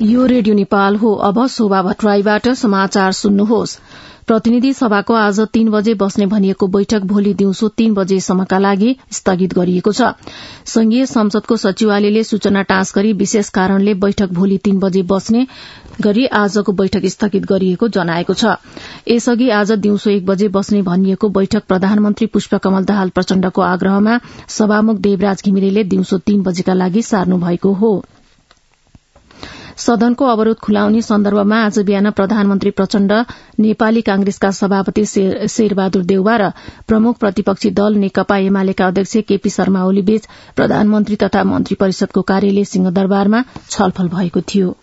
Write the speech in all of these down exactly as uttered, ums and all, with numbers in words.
यो रेडियो नेपाल हो। अब शोभा भट्टराईबाट समाचार सुन्नुहोस्। प्रतिनिधि सभाको आज तीन बजे बस्ने भनिएको बैठक भोलि दिउँसो तीन बजेसम्मका लागि स्थगित गरिएको छ। संघीय संसदको सचिवालयले सूचना टाँस गरी विशेष कारणले बैठक भोलि तीन बजे बस्ने गरी आजको बैठक स्थगित गरिएको जनाएको छ। यसअघि आज दिउँसो एक बजे बस्ने भनिएको बैठक प्रधानमन्त्री पुष्पकमल दाहाल प्रचण्डको आग्रहमा सभामुख देवराज घिमिरेले दिउँसो तीन बजेका लागि सार्नु भएको हो। सदनको अवरोध खुलाउने सन्दर्भमा आज बिहान प्रधानमन्त्री प्रचण्ड, नेपाली कांग्रेसका सभापति शेरबहादुर देउवा र प्रमुख प्रतिपक्षी दल नेकपा एमालेका अध्यक्ष केपी शर्मा ओली बीच प्रधानमन्त्री तथा मन्त्री परिषदको कार्यालय सिंहदरबारमा छलफल भएको थियो।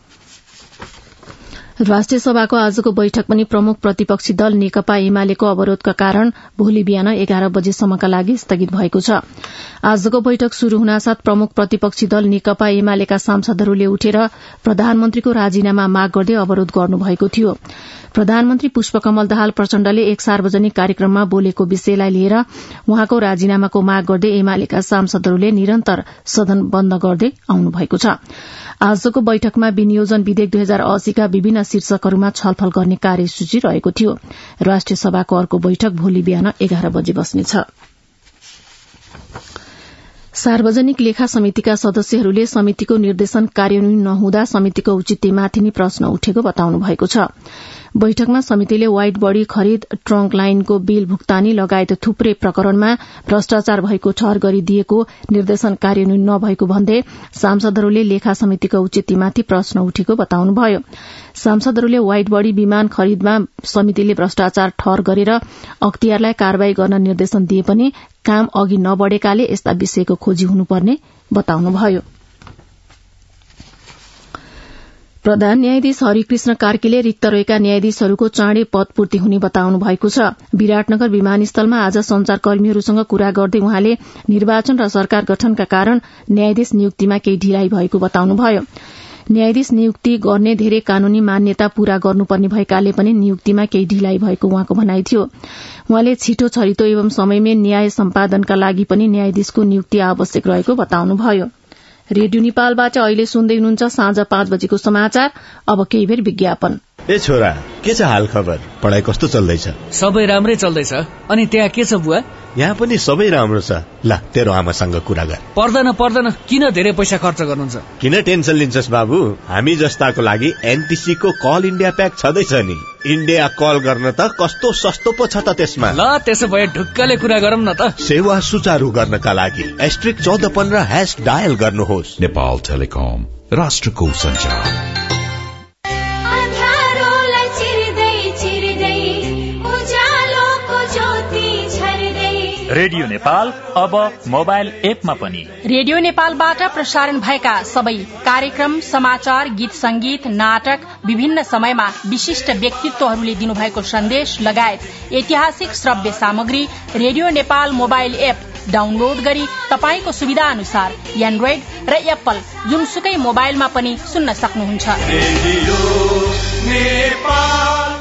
राष्ट्रिय सभाको आजको बैठक पनि प्रमुख प्रतिपक्षी दल नेकपा एमालेको अवरोधका कारण भोलि बिहान एघार बजेसम्मका लागि स्थगित भएको छ। आजको बैठक शुरू हुनासाथ प्रमुख प्रतिपक्षी दल नेकपा एमालेका सांसदहरूले उठेर प्रधानमन्त्रीको राजीनामा माग गर्दै अवरोध गर्नुभएको थियो। प्रधानमन्त्री पुष्पकमल दाहाल प्रचण्डले एक सार्वजनिक कार्यक्रममा बोलेको विषयलाई लिएर उहाँको राजीनामाको माग गर्दै एमालेका सांसदहरूले निरन्तर सदन बन्द गर्दै आउनु भएको छ। आजको बैठकमा विनियोजन विधेयक दुई हजार अस्सीका विभिन्न शीर्षकहरूमा छलफल गर्ने कार्यसूची रहेको थियो। राष्ट्रिय सभाको अर्को बैठक भोलि बिहान एघार बजे बस्नेछ। सार्वजनिक लेखा समितिका सदस्यहरूले समितिको निर्देशन कार्यान्वयन नहुँदा समितिको औचित्यमाथि नै प्रश्न उठेको बताउनु भएको छ। बैठकमा समितिले वाइड बडी खरिद, ट्रंक लाइनको बिल भुक्तानी लगायत थुप्रै प्रकरणमा भ्रष्टाचार भएको ठहर गरिदिएको निर्देशन कार्यान्वयन नभएको भन्दै सांसदहरूले लेखा समितिको औचित्यमाथि प्रश्न उठेको बताउनुभयो। सांसदहरूले वाइड बडी विमान खरिदमा समितिले भ्रष्टाचार ठहर गरेर अख्तियारलाई कारवाही गर्न निर्देशन दिए पनि काम अघि नबढेकाले यस्ता विषयको खोजी हुनुपर्ने बताउनुभयो। प्रधान न्यायाधीश हरिकृष्ण कार्कीले रिक्त रहेका न्यायाधीशहरूको चाँडै पदपूर्ति हुने बताउनु भएको छ। विराटनगर विमानस्थलमा आज संचारकर्मीहरूसँग कुरा गर्दै उहाँले निर्वाचन र सरकार गठनका कारण न्यायाधीश नियुक्तिमा केही ढिलाइ भएको बताउनुभयो। न्यायाधीश नियुक्ति गर्ने धेरै कानूनी मान्यता पूरा गर्नुपर्ने भएकाले पनि नियुक्तिमा केही ढिलाइ भएको उहाँको भनाइ थियो। उहाँले छिटो छरितो एवं समयमै न्याय सम्पादनका लागि पनि न्यायाधीशको नियुक्ति आवश्यक रहेको बताउनुभयो। रेडियो नेपालबाट अहिले सुन्दै हुनुहुन्छ साँझ पाँच बजेको समाचार। अब केही बेर विज्ञापन। ए छोरा, के छ हाल खबर? पढाइ कस्तो चल्दैछ? सबै राम्रै चल्दैछ। अनि त्यहाँ के छ बुवा? यहाँ पनि सबै राम्रो छ। ल तेरो आमासँग कुरा गर। पर्दैन पर्दैन, किन धेरै पैसा खर्च गर्नुहुन्छ? किन टेन्सन लिन्छस् बाबु? हामी जस्ताको लागि एनटीसी को कल इन्डिया प्याक छँदैछ नि। इन्डिया कल गर्न त कस्तो सस्तो पो छ त त्यसमा। ल त्यसो भए ढुक्कले कुरा गरौँ न त। सेवा सुचारू गर्नका लागि एस्ट्रिक चौध पन्ध्र ह्याश डायल गर्नुहोस्। नेपाल टेलिकम, राष्ट्रको सञ्चार। रेडियो नेपाल अब मोबाइल एपमा पनि। रेडियो नेपालबाट प्रसारण भएका सबै कार्यक्रम, समाचार, गीत संगीत, नाटक, विभिन्न समयमा विशिष्ट व्यक्तित्वहरूले दिनुभएको सन्देश लगायत ऐतिहासिक श्रव्य सामग्री radio Nepal mobile app download गरी तपाईको सुविधा अनुसार एन्ड्रोइड र एप्पल जुनसुकै मोबाइलमा पनि सुन्न सक्नुहुन्छ। रेडियो नेपाल।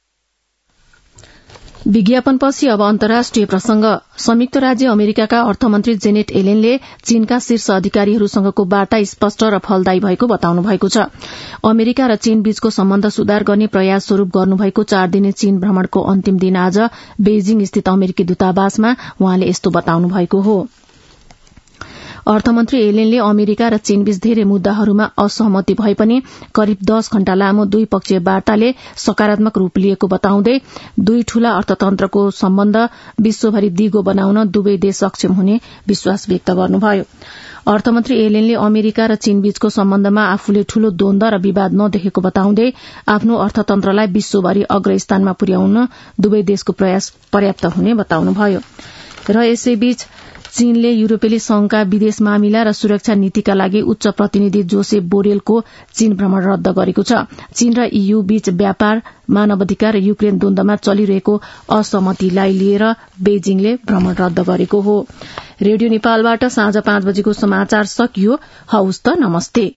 विज्ञापनपछि अब अन्तर्राष्ट्रिय प्रसंग। संयुक्त राज्य अमेरिकाका अर्थमन्त्री जेनेट एलेनले चीनका शीर्ष अधिकारीहरूसँगको वार्ता स्पष्ट र फलदायी भएको बताउनु भएको छ। अमेरिका र चीन बीचको सम्बन्ध सुधार गर्ने प्रयास स्वरूप गर्नुभएको चार दिने चीन भ्रमणको अन्तिम दिन आज बेइजिङ स्थित अमेरिकी दूतावासमा उहाँले यस्तो बताउनु भएको हो। अर्थमन्त्री एलेनले अमेरिका र चीनबीच धेरै मुद्दाहरूमा असहमति भए पनि करिब दस घण्टा लामो द्विपक्षीय वार्ताले सकारात्मक रूप लिएको बताउँदै दुई ठूला अर्थतन्त्रको सम्बन्ध विश्वभरि दिगो बनाउन दुवै देश सक्षम हुने विश्वास व्यक्त गर्नुभयो। अर्थमन्त्री एलेनले अमेरिका र चीनबीचको सम्बन्धमा आफूले ठूलो द्वन्द र विवाद नदेखेको बताउँदै आफ्नो अर्थतन्त्रलाई विश्वभरि अग्रस्थानमा पुर्याउन दुवै देशको प्रयास पर्याप्त हुने बताउनुभयो। र यसैबीच चीनले युरोपेली संघका विदेश मामिला र सुरक्षा नीतिका लागि उच्च प्रतिनिधि जोसेफ बोरेलको चीन भ्रमण रद्द गरेको छ। चीन र ईयू बीच व्यापार, मानवाधिकार र युक्रेन द्वन्द्वमा चलिरहेको असहमतिलाई लिएर बेइजिङले भ्रमण रद्द गरेको हो। रेडियो नेपालबाट साँझ पाँच बजेको समाचार सकियो। हवस् त, नमस्ते।